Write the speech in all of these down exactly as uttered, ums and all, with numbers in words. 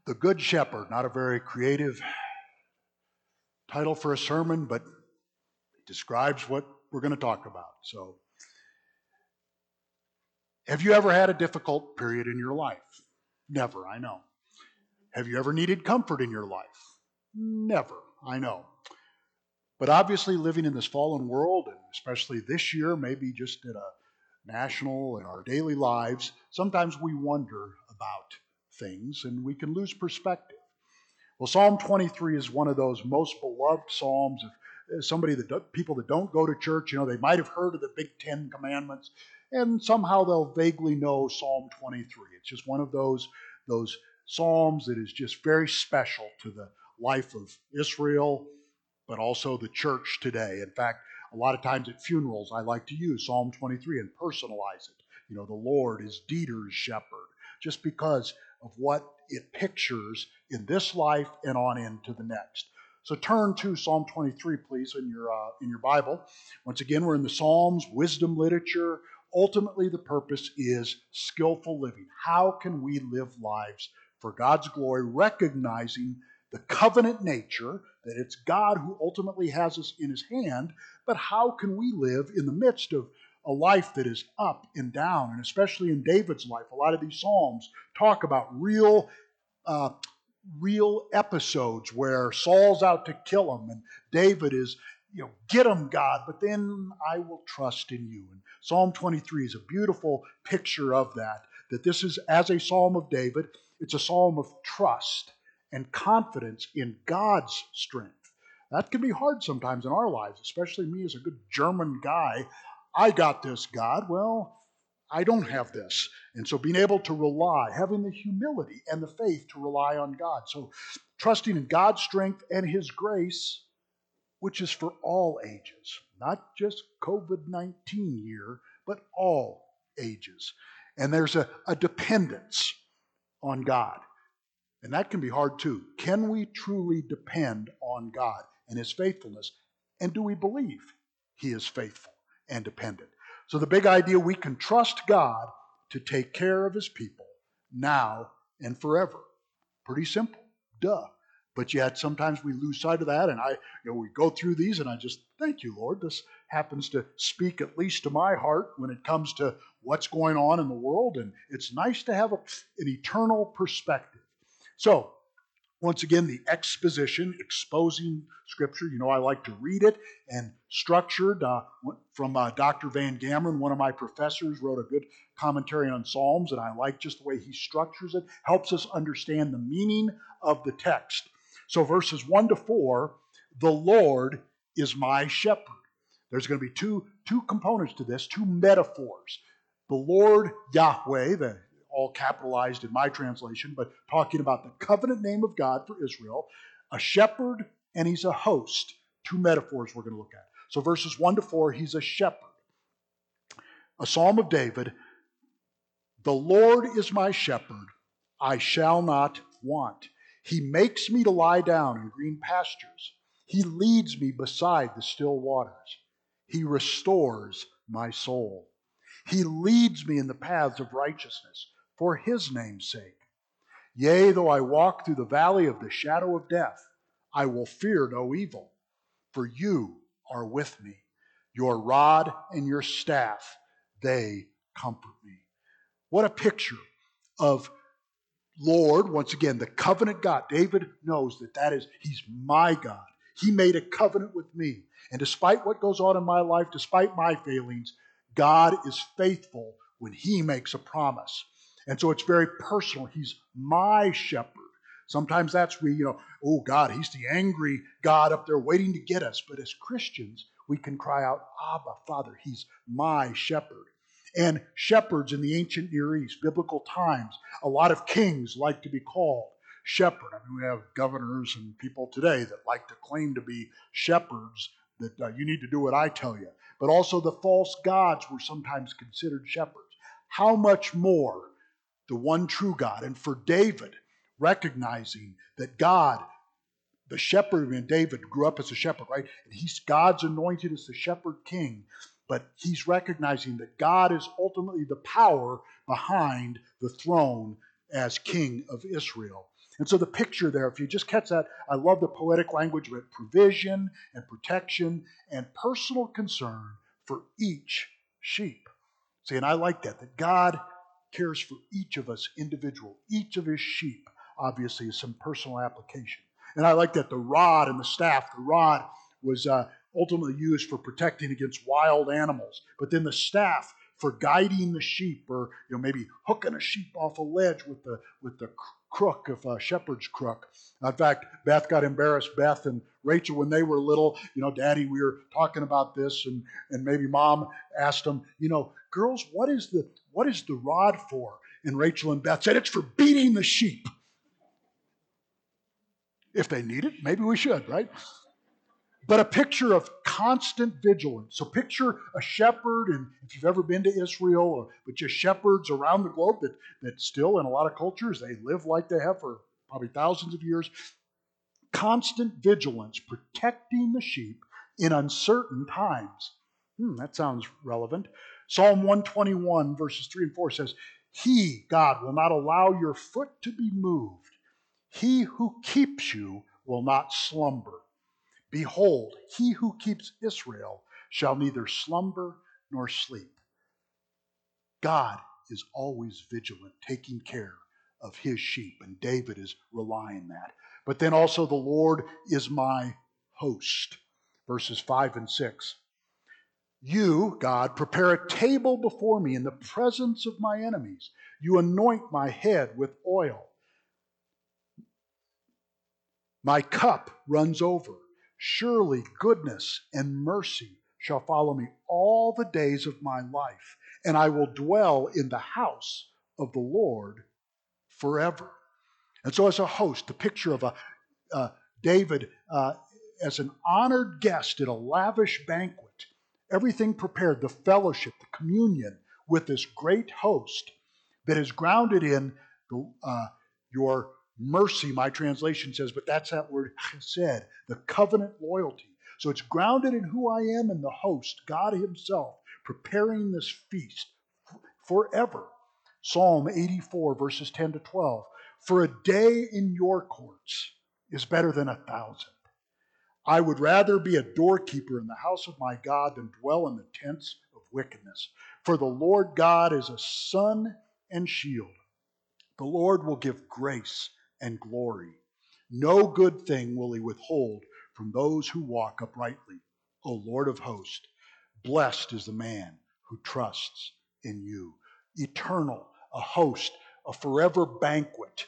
The Good Shepherd, not a very creative title for a sermon, but it describes what we're going to talk about. So, have you ever had a difficult period in your life? Never, I know. Have you ever needed comfort in your life? Never, I know. But obviously, living in this fallen world, and especially this year, maybe just at a national in our daily lives, sometimes we wonder about things and we can lose perspective. Well, Psalm twenty-three is one of those most beloved psalms of somebody that do, people that don't go to church. You know, they might have heard of the Big Ten Commandments, and somehow they'll vaguely know Psalm twenty-three. It's just one of those those psalms that is just very special to the life of Israel, but also the church today. In fact, a lot of times at funerals, I like to use Psalm twenty-three and personalize it. You know, the Lord is Dieter's shepherd, just because of what it pictures in this life and on into the next. So turn to Psalm twenty-three, please, in your uh, in your Bible. Once again, we're in the Psalms, wisdom literature. Ultimately, the purpose is skillful living. How can we live lives for God's glory, recognizing the covenant nature, that it's God who ultimately has us in his hand, but how can we live in the midst of a life that is up and down, and especially in David's life, a lot of these Psalms talk about real uh, real episodes where Saul's out to kill him, and David is, you know, get him, God, but then I will trust in you. And Psalm twenty-three is a beautiful picture of that, that this is, as a Psalm of David, it's a psalm of trust and confidence in God's strength. That can be hard sometimes in our lives, especially me as a good German guy. I got this, God. Well, I don't have this. And so being able to rely, having the humility and the faith to rely on God. So trusting in God's strength and his grace, which is for all ages, not just COVID nineteen year, but all ages. And there's a, a dependence on God. And that can be hard too. Can we truly depend on God and his faithfulness? And do we believe he is faithful and dependent? So the big idea, we can trust God to take care of his people now and forever. Pretty simple. Duh. But yet sometimes we lose sight of that, and I, you know, we go through these and I just, thank you, Lord. This happens to speak at least to my heart when it comes to what's going on in the world, and it's nice to have a, an eternal perspective. So, once again, the exposition, exposing Scripture. You know, I like to read it, and structured uh, from uh, Doctor Van Gameren, one of my professors, wrote a good commentary on Psalms, and I like just the way he structures it. Helps us understand the meaning of the text. So verses one to four, the Lord is my shepherd. There's going to be two, two components to this, two metaphors. The Lord Yahweh, the all capitalized in my translation, but talking about the covenant name of God for Israel, a shepherd, and he's a host. Two metaphors we're going to look at. So verses one to four, he's a shepherd. A psalm of David, the Lord is my shepherd, I shall not want. He makes me to lie down in green pastures. He leads me beside the still waters. He restores my soul. He leads me in the paths of righteousness for his name's sake. Yea, though I walk through the valley of the shadow of death, I will fear no evil, for you are with me. Your rod and your staff, they comfort me. What a picture of Lord, once again, the covenant God. David knows that that is, he's my God. He made a covenant with me. And despite what goes on in my life, despite my failings, God is faithful when he makes a promise. And so it's very personal. He's my shepherd. Sometimes that's we, you know, oh God, he's the angry God up there waiting to get us. But as Christians, we can cry out, Abba, Father, he's my shepherd. And shepherds in the ancient Near East, biblical times, a lot of kings like to be called shepherd. I mean, we have governors and people today that like to claim to be shepherds, that uh, you need to do what I tell you. But also the false gods were sometimes considered shepherds. How much more the one true God? And for David, recognizing that God, the shepherd, and David grew up as a shepherd, right? And he's God's anointed as the shepherd king. But he's recognizing that God is ultimately the power behind the throne as king of Israel. And so the picture there, if you just catch that, I love the poetic language with provision and protection and personal concern for each sheep. See, and I like that, that God cares for each of us individual. Each of his sheep, obviously, is some personal application. And I like that the rod and the staff, the rod was uh, ultimately used for protecting against wild animals. But then the staff for guiding the sheep, or you know maybe hooking a sheep off a ledge with the with the crook of a shepherd's crook. In fact, Beth got embarrassed. Beth and Rachel, when they were little, you know, Daddy, we were talking about this, and and maybe Mom asked them, you know, girls, what is the what is the rod for? And Rachel and Beth said, it's for beating the sheep. If they need it, maybe we should, right? But a picture of constant vigilance. So picture a shepherd, and if you've ever been to Israel, or, but just shepherds around the globe that, that still in a lot of cultures, they live like they have for probably thousands of years. Constant vigilance, protecting the sheep in uncertain times. Hmm, that sounds relevant. Psalm one twenty-one, verses three and four says, He, God, will not allow your foot to be moved. He who keeps you will not slumber. Behold, he who keeps Israel shall neither slumber nor sleep. God is always vigilant, taking care of his sheep, and David is relying on that. But then also the Lord is my host. Verses five and six. You, God, prepare a table before me in the presence of my enemies. You anoint my head with oil. My cup runs over. Surely goodness and mercy shall follow me all the days of my life, and I will dwell in the house of the Lord forever. And so as a host, the picture of a uh, David uh, as an honored guest at a lavish banquet, everything prepared, the fellowship, the communion with this great host that is grounded in the, uh, your mercy, my translation says, but that's that word chesed, the covenant loyalty. So it's grounded in who I am and the host, God himself, preparing this feast forever. Psalm eighty-four, verses ten to twelve. For a day in your courts is better than a thousand. I would rather be a doorkeeper in the house of my God than dwell in the tents of wickedness. For the Lord God is a sun and shield. The Lord will give grace and glory. No good thing will he withhold from those who walk uprightly. O Lord of hosts, blessed is the man who trusts in you. Eternal, a host, a forever banquet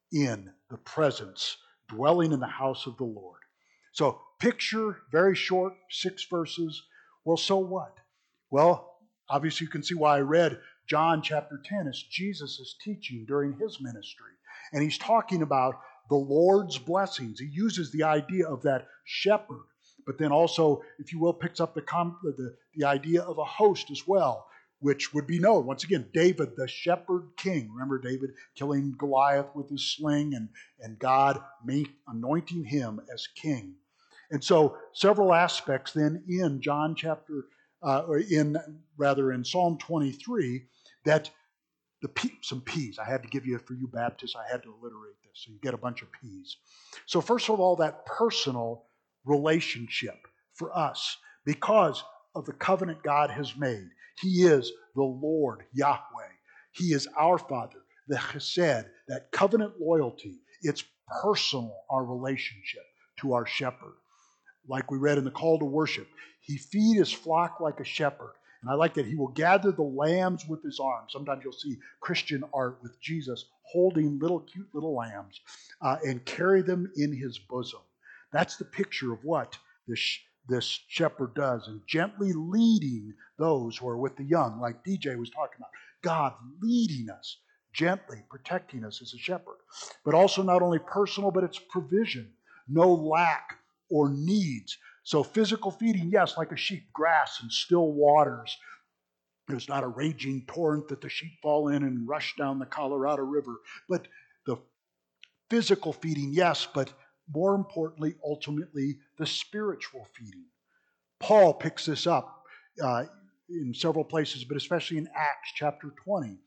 in the presence, dwelling in the house of the Lord. So picture, very short, six verses. Well, so what? Well, obviously you can see why I read John chapter ten as Jesus is teaching during his ministry. And he's talking about the Lord's blessings. He uses the idea of that shepherd, but then also, if you will, picks up the, the, the idea of a host as well, which would be known. Once again, David, the shepherd king. Remember David killing Goliath with his sling and, and God anointing him as king. And so several aspects then in John chapter, uh, or in rather in Psalm twenty-three, that the P, some P's. I had to give you, for you Baptists, I had to alliterate this, so you get a bunch of P's. So first of all, that personal relationship for us, because of the covenant God has made. He is the Lord, Yahweh. He is our Father, the Chesed, that covenant loyalty. It's personal, our relationship to our shepherd. Like we read in the call to worship, he feed his flock like a shepherd. And I like that he will gather the lambs with his arms. Sometimes you'll see Christian art with Jesus holding little cute little lambs uh, and carry them in his bosom. That's the picture of what this, this shepherd does, and gently leading those who are with the young, like D J was talking about. God leading us, gently protecting us as a shepherd. But also not only personal, but it's provision. No lack or needs. So physical feeding, yes, like a sheep, grass and still waters. There's not a raging torrent that the sheep fall in and rush down the Colorado River. But the physical feeding, yes, but more importantly, ultimately, the spiritual feeding. Paul picks this up uh, in several places, but especially in Acts chapter twenty.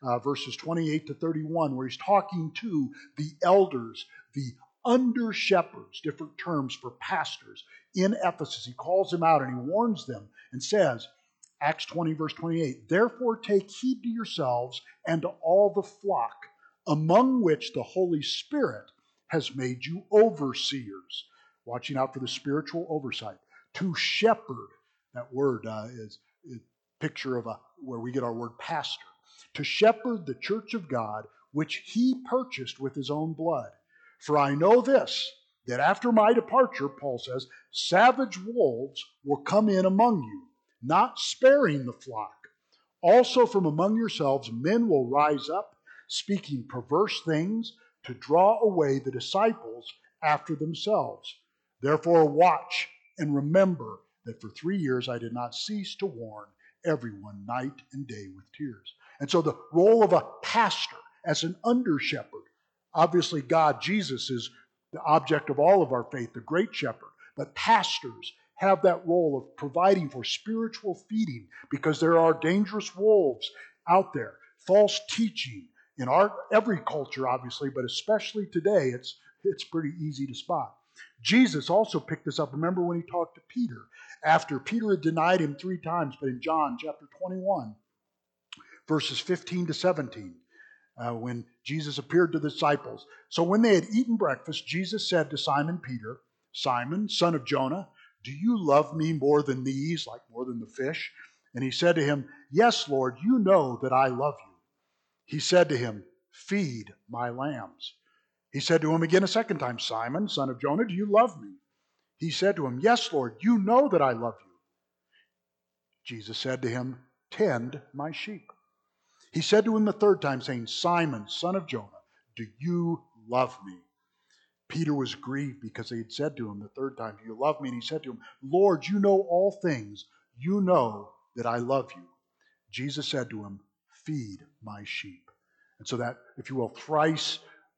uh, verses twenty-eight to thirty-one, where he's talking to the elders, the under shepherds, different terms for pastors in Ephesus. He calls them out and he warns them and says, Acts twenty, verse twenty-eight, therefore take heed to yourselves and to all the flock, among which the Holy Spirit has made you overseers. Watching out for the spiritual oversight. To shepherd, that word uh, is a picture of a, where we get our word pastor. To shepherd the church of God, which he purchased with his own blood. For I know this, that after my departure, Paul says, savage wolves will come in among you, not sparing the flock. Also from among yourselves men will rise up, speaking perverse things, to draw away the disciples after themselves. Therefore watch and remember that for three years I did not cease to warn everyone night and day with tears. And so the role of a pastor as an under shepherd, obviously God, Jesus, is the object of all of our faith, the great shepherd. But pastors have that role of providing for spiritual feeding because there are dangerous wolves out there, false teaching in our every culture, obviously, but especially today, it's it's pretty easy to spot. Jesus also picked this up. Remember when he talked to Peter after Peter had denied him three times, but in John chapter twenty-one, verses fifteen to seventeen, uh, when Jesus appeared to the disciples. So when they had eaten breakfast, Jesus said to Simon Peter, Simon, son of Jonah, do you love me more than these, like more than the fish? And he said to him, yes, Lord, you know that I love you. He said to him, feed my lambs. He said to him again a second time, Simon, son of Jonah, do you love me? He said to him, yes, Lord, you know that I love you. Jesus said to him, tend my sheep. He said to him the third time, saying, Simon, son of Jonah, do you love me? Peter was grieved because they had said to him the third time, do you love me? And he said to him, Lord, you know all things. You know that I love you. Jesus said to him, feed my sheep. And so that, if you will, thrice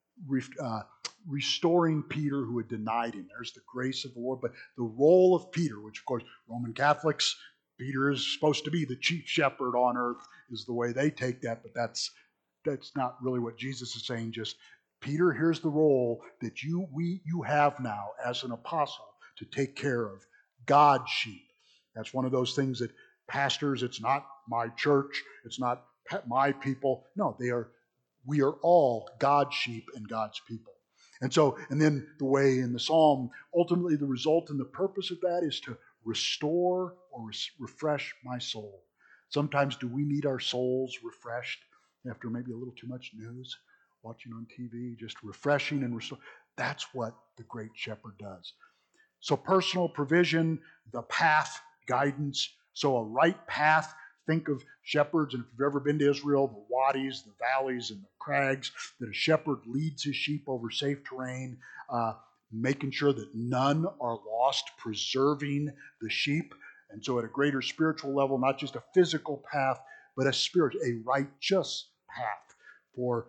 uh, restoring Peter who had denied him. There's the grace of the Lord. But the role of Peter, which of course Roman Catholics, Peter is supposed to be the chief shepherd on earth, is the way they take that. But that's that's not really what Jesus is saying. Just Peter, here's the role that you we you have now as an apostle to take care of God's sheep. That's one of those things that pastors, it's not my church, it's not my people. No, they are. We are all God's sheep and God's people. And so, and then the way in the psalm, ultimately the result and the purpose of that is to restore or res- refresh my soul. Sometimes do we need our souls refreshed after maybe a little too much news, watching on T V, just refreshing and restore. That's what the great shepherd does. So personal provision, the path, guidance. So a right path. Think of shepherds, and if you've ever been to Israel, the wadis, the valleys, and the crags, that a shepherd leads his sheep over safe terrain, uh, making sure that none are lost, preserving the sheep. And so at a greater spiritual level, not just a physical path, but a spirit, a righteous path for,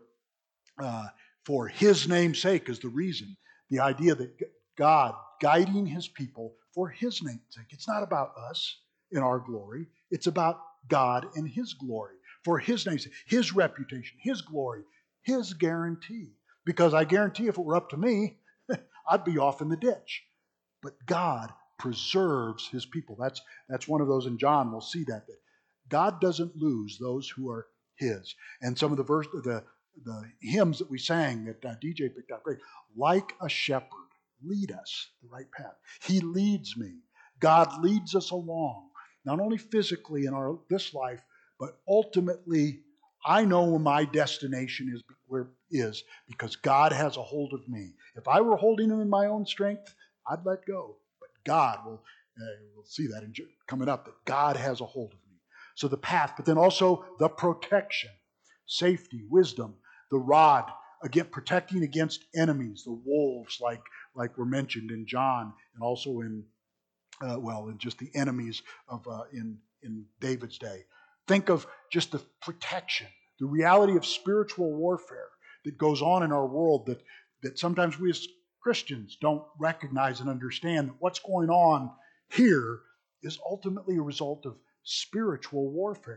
uh, for his name's sake is the reason. The idea that God guiding his people for his name's sake. It's not about us in our glory. It's about God and his glory, for his name's sake, his reputation, his glory, his guarantee. Because I guarantee if it were up to me, I'd be off in the ditch. But God preserves his people. That's, that's one of those in John. We'll see that, that God doesn't lose those who are his. And some of the verse, the, the hymns that we sang that uh, D J picked out, great. Like a shepherd, lead us the right path. He leads me. God leads us along. Not only physically in our this life, but ultimately, I know where my destination is, where is because God has a hold of me. If I were holding him in my own strength, I'd let go. But God will, uh, we'll see that in, coming up, that God has a hold of me. So the path, but then also the protection, safety, wisdom, the rod, again, protecting against enemies, the wolves, like, like were mentioned in John and also in Uh, well, and just the enemies of uh, in in David's day. Think of just the protection, the reality of spiritual warfare that goes on in our world that that sometimes we as Christians don't recognize and understand that what's going on here is ultimately a result of spiritual warfare.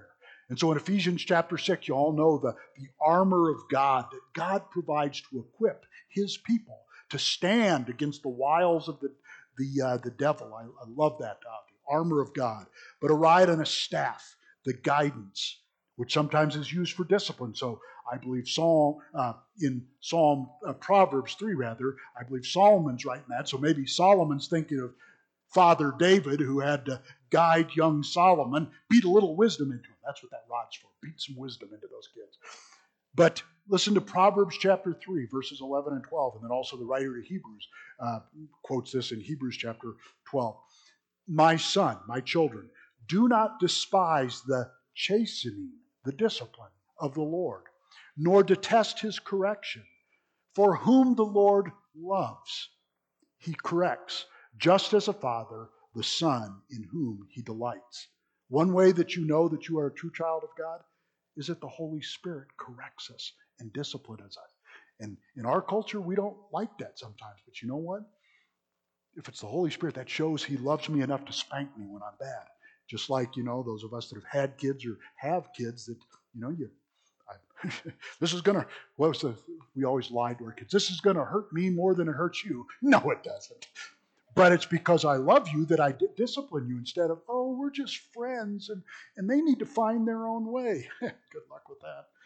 And so in Ephesians chapter six, you all know the, the armor of God that God provides to equip his people to stand against the wiles of the, the, uh, the devil. I, I love that, uh, the armor of God. But a rod and a staff, the guidance, which sometimes is used for discipline. So I believe Psalm, uh, in Psalm, uh, Proverbs three rather, I believe Solomon's writing that. So maybe Solomon's thinking of Father David, who had to guide young Solomon, beat a little wisdom into him. That's what that rod's for. Beat some wisdom into those kids. But listen to Proverbs chapter three, verses eleven and twelve, and then also the writer of Hebrews uh, quotes this in Hebrews chapter twelve. My son, my children, do not despise the chastening, the discipline of the Lord, nor detest his correction. For whom the Lord loves, he corrects, just as a father, the son in whom he delights. One way that you know that you are a true child of God is that the Holy Spirit corrects us and disciplines us. And in our culture, we don't like that sometimes. But you know what? If it's the Holy Spirit, that shows he loves me enough to spank me when I'm bad. Just like, you know, those of us that have had kids or have kids that, you know, you I, this is going to, what was the, we always lied to our kids, this is going to hurt me more than it hurts you. No, it doesn't. But it's because I love you that I discipline you instead of, oh, we're just friends and, and they need to find their own way. Good luck with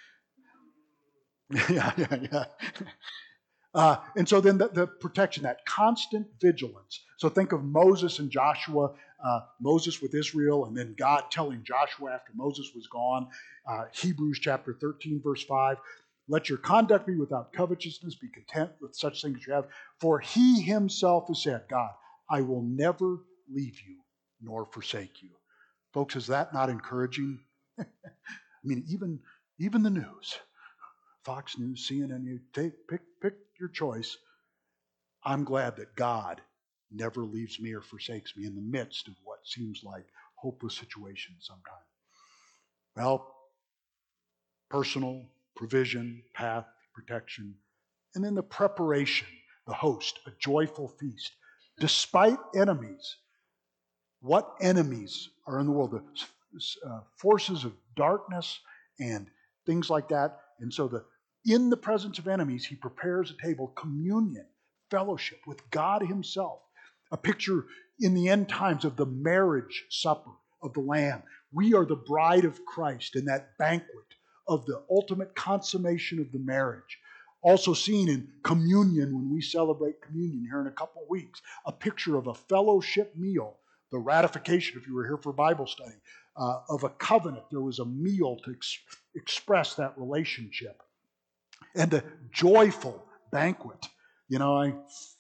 that. yeah, yeah, yeah. Uh, and so then the, the protection, that constant vigilance. So think of Moses and Joshua, uh, Moses with Israel, and then God telling Joshua after Moses was gone, uh, Hebrews chapter thirteen, verse five, let your conduct be without covetousness, be content with such things as you have, for he himself has said, God, I will never leave you nor forsake you. Folks, is that not encouraging? I mean, even, even the news, Fox News, C N N, you take, pick, pick your choice. I'm glad that God never leaves me or forsakes me in the midst of what seems like hopeless situations sometimes. Well, personal, provision, path, protection, and then the preparation, the host, a joyful feast. Despite enemies, what enemies are in the world? The uh, forces of darkness and things like that. And so the in the presence of enemies, he prepares a table, communion, fellowship with God himself. A picture in the end times of the marriage supper of the Lamb. We are the bride of Christ in that banquet of the ultimate consummation of the marriage. Also seen in communion when we celebrate communion here in a couple of weeks. A picture of a fellowship meal, the ratification, if you were here for Bible study, uh, of a covenant. There was a meal to ex- express that relationship. And a joyful banquet. You know, I,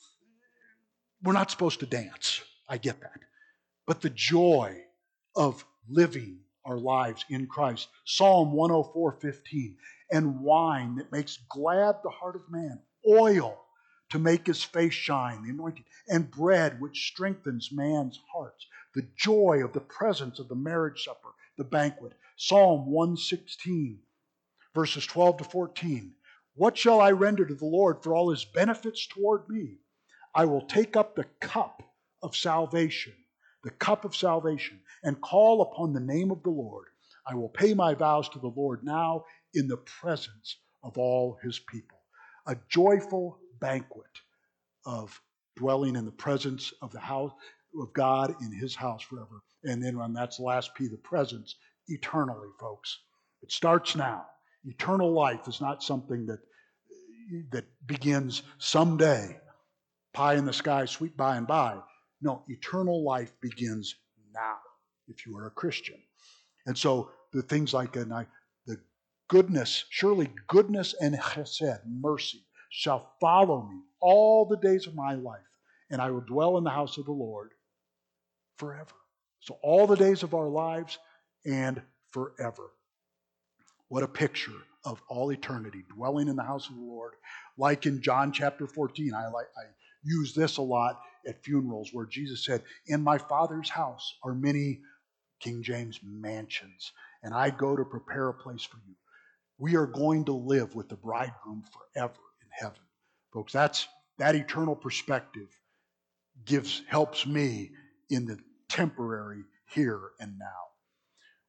we're not supposed to dance. I get that. But the joy of living our lives in Christ. Psalm one oh four fifteen. And wine that makes glad the heart of man. Oil to make his face shine, the anointing. And bread which strengthens man's hearts. The joy of the presence of the marriage supper, the banquet. Psalm one sixteen, verses twelve to fourteen. What shall I render to the Lord for all his benefits toward me? I will take up the cup of salvation, the cup of salvation, and call upon the name of the Lord. I will pay my vows to the Lord now in the presence of all his people. A joyful banquet of dwelling in the presence of the house of God in his house forever. And then on that's the last P, the presence, eternally, folks. It starts now. Eternal life is not something that, that begins someday, pie in the sky, sweet by and by. No, eternal life begins now, if you are a Christian. And so the things like and I, the goodness, surely goodness and chesed, mercy, shall follow me all the days of my life, and I will dwell in the house of the Lord forever. So all the days of our lives and forever. What a picture of all eternity, dwelling in the house of the Lord. Like in John chapter fourteen, I, like, I use this a lot at funerals where Jesus said, in my Father's house are many, King James, mansions, and I go to prepare a place for you. We are going to live with the bridegroom forever in heaven. Folks, that's that eternal perspective gives helps me in the temporary here and now.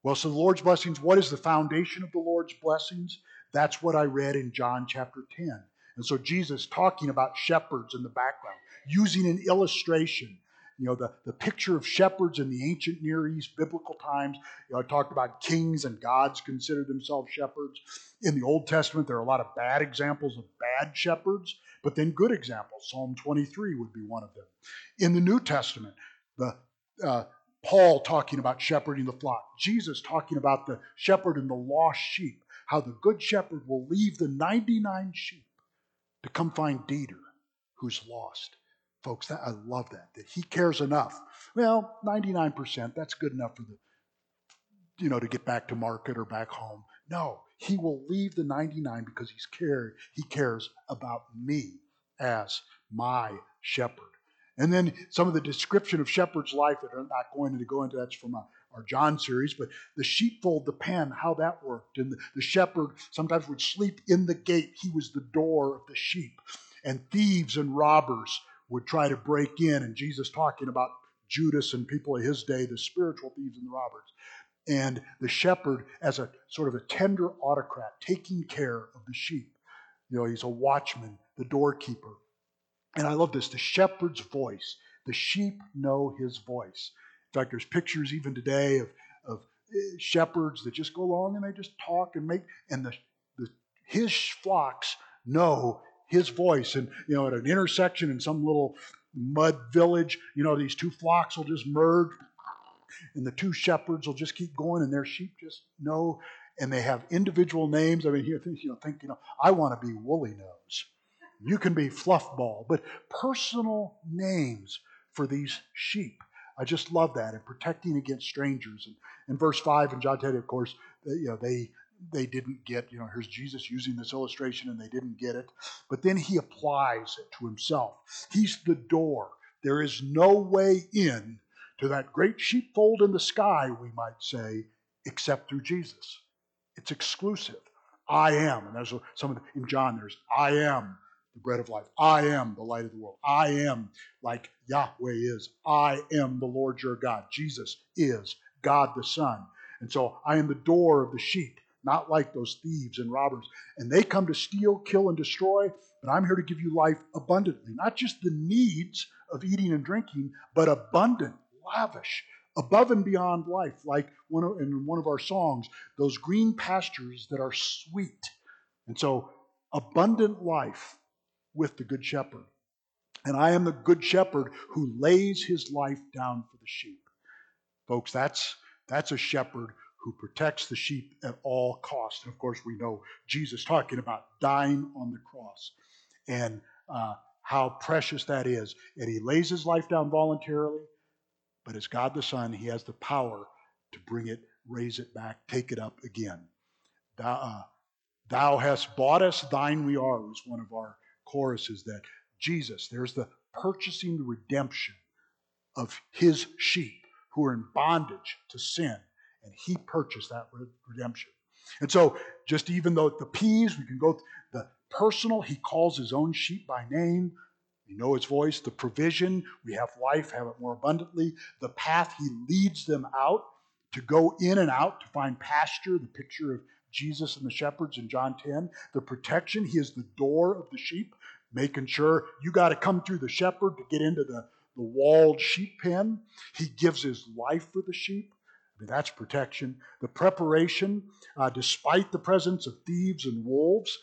Well, so the Lord's blessings, what is the foundation of the Lord's blessings? That's what I read in John chapter ten. And so Jesus talking about shepherds in the background, using an illustration. You know, the, the picture of shepherds in the ancient Near East, biblical times. You know, I talked about kings and gods considered themselves shepherds. In the Old Testament, there are a lot of bad examples of bad shepherds, but then good examples. Psalm twenty-three would be one of them. In the New Testament, the uh, Paul talking about shepherding the flock. Jesus talking about the shepherd and the lost sheep. How the good shepherd will leave the ninety-nine sheep to come find Dieter, who's lost. Folks, that, I love that, that he cares enough. Well, ninety-nine percent, that's good enough for the, you know, to get back to market or back home. No, he will leave the ninety-nine because he's cared, he cares about me as my shepherd. And then some of the description of shepherd's life that I'm not going to go into, that's from our, our John series, but the sheepfold, the pen, how that worked. And the, the shepherd sometimes would sleep in the gate. He was the door of the sheep. And thieves and robbers would try to break in. And Jesus talking about Judas and people of his day, the spiritual thieves and the robbers. And the shepherd as a sort of a tender autocrat, taking care of the sheep. You know, he's a watchman, the doorkeeper. And I love this, the shepherd's voice. The sheep know his voice. In fact, there's pictures even today of, of shepherds that just go along and they just talk and make, and the, the his flocks know his voice. And, you know, at an intersection in some little mud village, you know, these two flocks will just merge and the two shepherds will just keep going and their sheep just know, and they have individual names. I mean, you know, think, you know, I want to be Woolly Nose. You can be Fluffball, but personal names for these sheep. I just love that, and protecting against strangers. And in verse five in John ten, of course, you know, they they didn't get, you know, here's Jesus using this illustration, and they didn't get it. But then he applies it to himself. He's the door. There is no way in to that great sheepfold in the sky, we might say, except through Jesus. It's exclusive. I am, and there's some of the, in John, there's I am the bread of life. I am the light of the world. I am like Yahweh is. I am the Lord your God. Jesus is God the Son. And so I am the door of the sheep, not like those thieves and robbers. And they come to steal, kill, and destroy, but I'm here to give you life abundantly. Not just the needs of eating and drinking, but abundant, lavish, above and beyond life. Like one of, in one of our songs, those green pastures that are sweet. And so abundant life with the good shepherd. And I am the good shepherd who lays his life down for the sheep. Folks, that's that's a shepherd who protects the sheep at all costs. And of course, we know Jesus talking about dying on the cross and uh, how precious that is. And he lays his life down voluntarily, but as God the Son, he has the power to bring it, raise it back, take it up again. Thou, uh, thou hast bought us, thine we are, was one of our choruses, that Jesus, there's the purchasing the redemption of his sheep who are in bondage to sin, and he purchased that redemption. And so, just even though the P's, we can go the personal, he calls his own sheep by name. We know his voice. The provision, we have life, have it more abundantly. The path, he leads them out to go in and out to find pasture, the picture of Jesus and the shepherds in John ten. The protection, he is the door of the sheep, making sure you got to come through the shepherd to get into the, the walled sheep pen. He gives his life for the sheep. I mean, that's protection. The preparation, uh, despite the presence of thieves and wolves,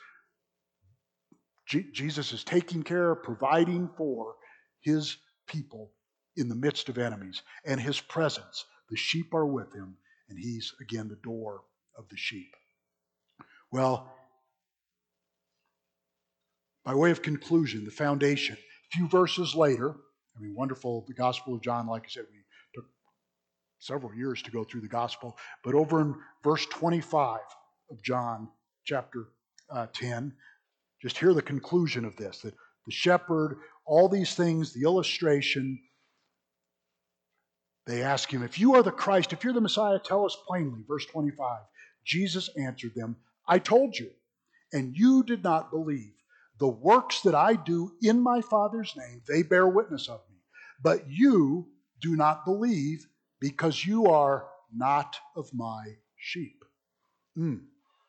G- Jesus is taking care of, providing for his people in the midst of enemies. And his presence, the sheep are with him, and he's, again, the door of the sheep. Well, by way of conclusion, the foundation, a few verses later, I mean, wonderful, the Gospel of John, like I said, we took several years to go through the Gospel, but over in verse twenty-five of John chapter uh, ten, just hear the conclusion of this, that the shepherd, all these things, the illustration, they ask him, if you are the Christ, if you're the Messiah, tell us plainly. Verse twenty-five, Jesus answered them, I told you, and you did not believe. The works that I do in my Father's name, they bear witness of me. But you do not believe because you are not of my sheep. Mm.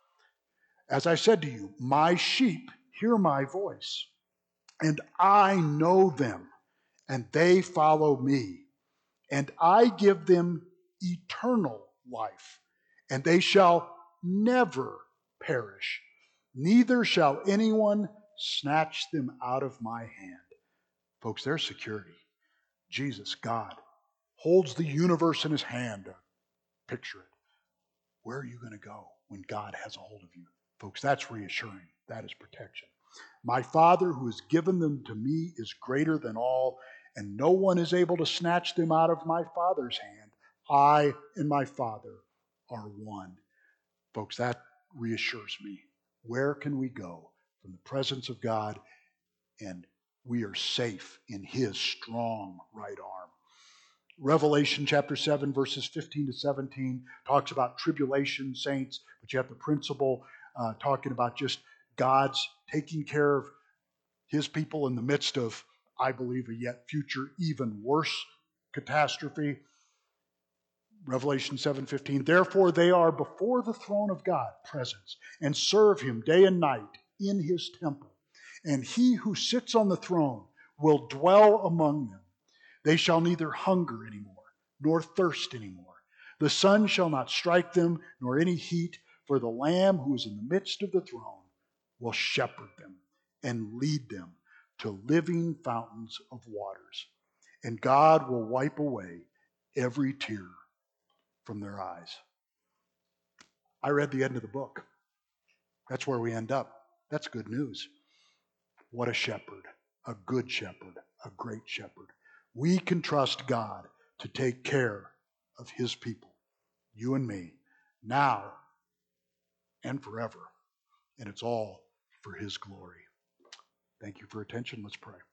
As I said to you, my sheep hear my voice, and I know them, and they follow me. And I give them eternal life, and they shall never perish, neither shall anyone snatch them out of my hand. Folks, there's security. Jesus, God, holds the universe in his hand. Picture it. Where are you going to go when God has a hold of you? Folks, that's reassuring. That is protection. My Father who has given them to me is greater than all, and no one is able to snatch them out of my Father's hand. I and my Father are one. Folks, that reassures me. Where can we go from the presence of God? And we are safe in his strong right arm. Revelation chapter seven, verses fifteen to seventeen talks about tribulation saints, but you have the principle uh, talking about just God's taking care of his people in the midst of, I believe, a yet future even worse catastrophe. Revelation seven fifteen, therefore they are before the throne of God, presence, and serve him day and night in his temple. And he who sits on the throne will dwell among them. They shall neither hunger anymore, nor thirst anymore. The sun shall not strike them, nor any heat, for the Lamb who is in the midst of the throne will shepherd them and lead them to living fountains of waters. And God will wipe away every tear from their eyes. I read the end of the book. That's where we end up. That's good news. What a shepherd, a good shepherd, a great shepherd. We can trust God to take care of his people, you and me, now and forever. And it's all for his glory. Thank you for your attention. Let's pray.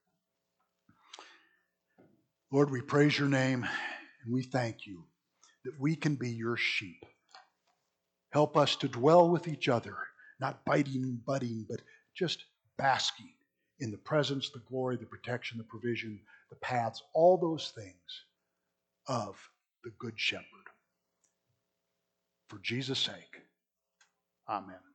Lord, we praise your name and we thank you that we can be your sheep. Help us to dwell with each other, not biting and butting, but just basking in the presence, the glory, the protection, the provision, the paths, all those things of the Good Shepherd. For Jesus' sake, amen.